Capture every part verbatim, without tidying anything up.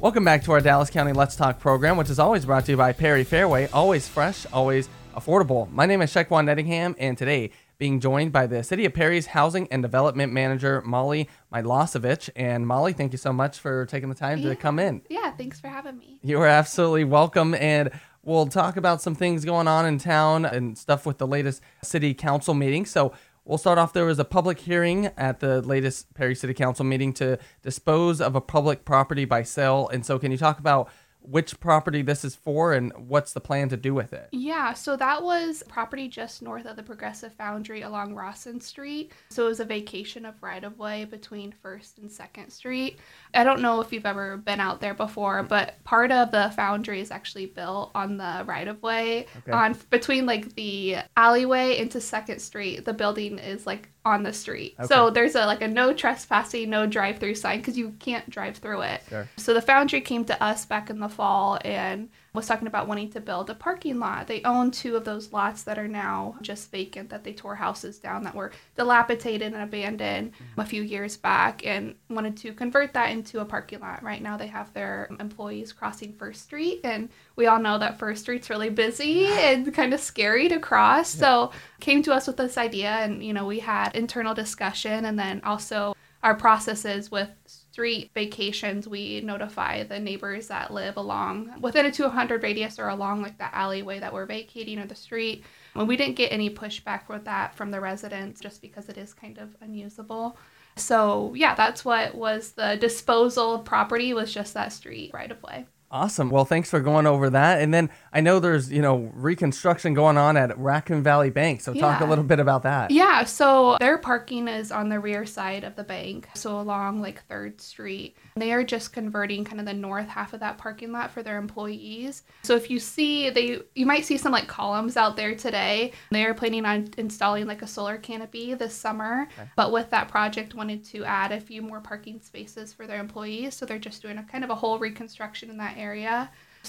Welcome back to our Dallas County Let's Talk program, which is always brought to you by Perry Fairway. Always fresh, always affordable. My name is Shequan Nettingham, and today being joined by the City of Perry's Housing and Development Manager, Molly Milosevic. And Molly, thank you so much for taking the time yeah. to come in. Yeah, thanks for having me. You are absolutely welcome. And we'll talk about some things going on in town and stuff with the latest city council meeting. So we'll start off. There was a public hearing at the latest Perry City Council meeting to dispose of a public property by sale. And so can you talk about which property this is for and what's the plan to do with it? Yeah, so that was property just north of the Progressive Foundry along Rawson Street. So it was a vacation of right-of-way between First and Second Street. I don't know if you've ever been out there before, but part of the Foundry is actually built on the right-of-way. Okay. On between like the alleyway into Second Street, the building is like on the street. Okay. So there's a like a no trespassing, no drive-through sign because you can't drive through it. Sure. So the Foundry came to us back in the fall and was talking about wanting to build a parking lot. They own two of those lots that are now just vacant, that they tore houses down that were dilapidated and abandoned mm-hmm. a few years back, and wanted to convert that into a parking lot. Right now they have their employees crossing First Street, and we all know that First Street's really busy and kind of scary to cross. Yeah. So came to us with this idea, and you know, we had internal discussion, and then also our processes with street vacations, we notify the neighbors that live along within a two hundred radius or along like the alleyway that we're vacating or the street. And we didn't get any pushback with that from the residents just because it is kind of unusable. So yeah, that's what was the disposal of property, was just that street right of way. Awesome. Well, thanks for going over that. And then I know there's, you know, reconstruction going on at Raccoon Valley Bank. So talk yeah. a little bit about that. Yeah. So their parking is on the rear side of the bank. So along like Third Street. They are just converting kind of the north half of that parking lot for their employees. So if you see, they, you might see some like columns out there today. They are planning on installing like a solar canopy this summer. Okay. But with that project, wanted to add a few more parking spaces for their employees. So they're just doing a kind of a whole reconstruction in that area. area.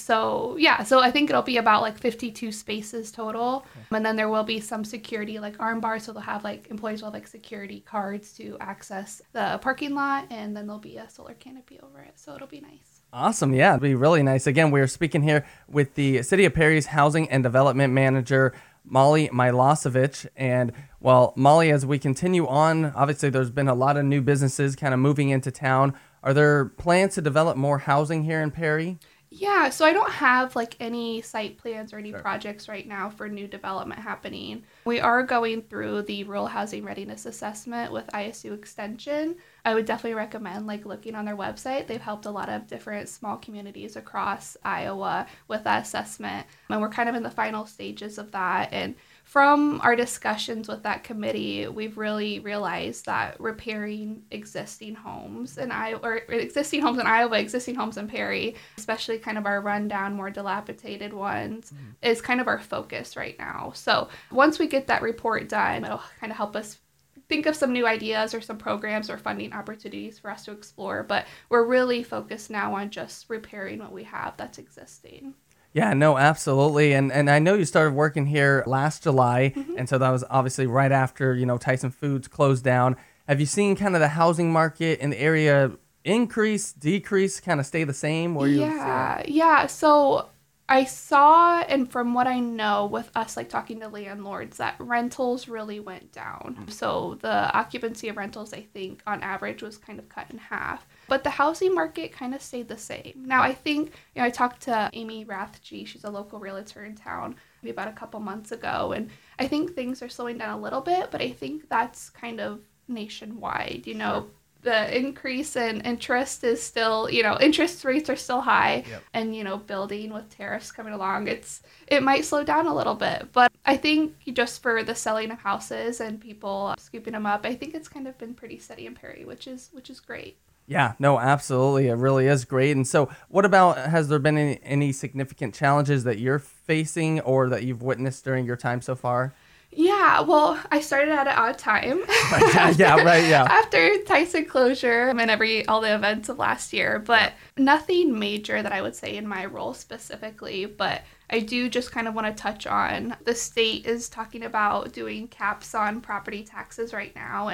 So yeah, so I think it'll be about like fifty-two spaces total. Okay. And then there will be some security like arm bars. So they'll have like employees will have like security cards to access the parking lot, and then there'll be a solar canopy over it. So it'll be nice. Awesome. Yeah, it'll be really nice. Again, we're speaking here with the City of Perry's Housing and Development Manager, Molly Milosevic. And well, Molly, as we continue on, obviously there's been a lot of new businesses kind of moving into town. Are there plans to develop more housing here in Perry? Yeah, so I don't have like any site plans or any sure. projects right now for new development happening. We are going through the Rural Housing Readiness Assessment with I S U Extension. I would definitely recommend like looking on their website. They've helped a lot of different small communities across Iowa with that assessment, and we're kind of in the final stages of that. And from our discussions with that committee, we've really realized that repairing existing homes in Iowa, or existing homes in Iowa, existing homes in Perry, especially kind of our rundown, more dilapidated ones, mm-hmm. is kind of our focus right now. So once we get that report done, it'll kind of help us think of some new ideas or some programs or funding opportunities for us to explore. But we're really focused now on just repairing what we have that's existing. Yeah, no, absolutely. And and I know you started working here last July, mm-hmm. and so that was obviously right after, you know, Tyson Foods closed down. Have you seen kind of the housing market in the area increase, decrease, kind of stay the same? Or yeah, you yeah. So I saw, and from what I know with us like talking to landlords, that rentals really went down. Mm-hmm. So the occupancy of rentals, I think, on average was kind of cut in half. But the housing market kind of stayed the same. Now, I think, you know, I talked to Amy Rathje. She's a local realtor in town maybe about a couple months ago. And I think things are slowing down a little bit, but I think that's kind of nationwide. You know, sure. The increase in interest is still, you know, interest rates are still high. Yep. And, you know, building with tariffs coming along, it's it might slow down a little bit. But I think just for the selling of houses and people scooping them up, I think it's kind of been pretty steady in Perry, which is which is great. Yeah, no, absolutely. It really is great. And so what about, has there been any, any significant challenges that you're facing or that you've witnessed during your time so far? Yeah, well, I started at an odd time. after, yeah, right, yeah. After Tyson closure and every all the events of last year, but nothing major that I would say in my role specifically, but I do just kind of want to touch on the state is talking about doing caps on property taxes right now, and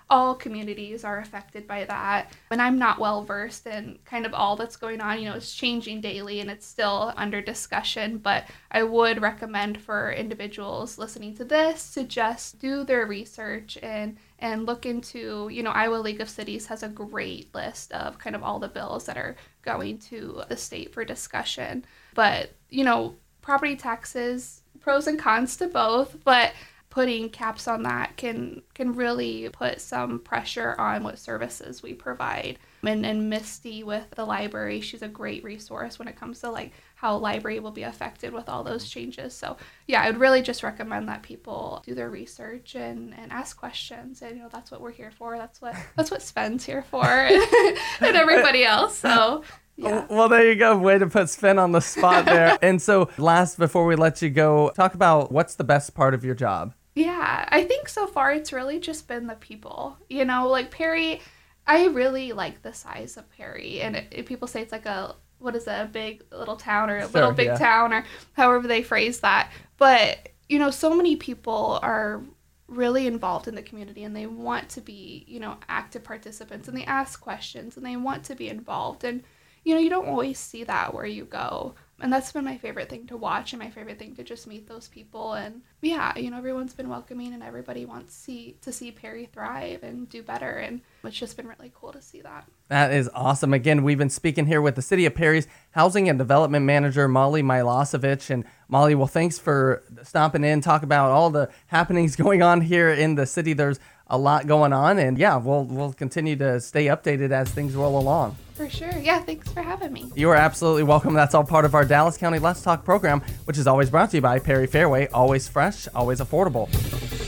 all communities are affected by that. And I'm not well versed in kind of all that's going on. You know, it's changing daily and it's still under discussion, but I would recommend for individuals listening to this to just do their research and and look into, you know, Iowa League of Cities has a great list of kind of all the bills that are going to the state for discussion. But, you know, property taxes, pros and cons to both, but putting caps on that can can really put some pressure on what services we provide. And, and Misty with the library, she's a great resource when it comes to like how library will be affected with all those changes. So yeah, I would really just recommend that people do their research and, and ask questions. And you know, that's what we're here for. That's what that's what Sven's here for and, and everybody else. So yeah. Well, there you go. Way to put Sven on the spot there. And so last, before we let you go, talk about what's the best part of your job. Yeah, I think so far it's really just been the people. You know, like Perry, I really like the size of Perry. And it, it, people say it's like a, what is it, a big little town or a Sure, little big yeah. town or however they phrase that. But, you know, so many people are really involved in the community and they want to be, you know, active participants and they ask questions and they want to be involved. And, you know, you don't always see that where you go. And that's been my favorite thing to watch and my favorite thing to just meet those people. And yeah, you know, everyone's been welcoming and everybody wants see, to see Perry thrive and do better. And it's just been really cool to see that. That is awesome. Again, we've been speaking here with the City of Perry's Housing and Development Manager, Molly Milosevic. And Molly, well, thanks for stopping in, talk about all the happenings going on here in the city. There's a lot going on. And yeah, we'll, we'll continue to stay updated as things roll along. For sure. Yeah, thanks for having me. You are absolutely welcome. That's all part of our Dallas County Let's Talk program, which is always brought to you by Perry Fairway. Always fresh, always affordable.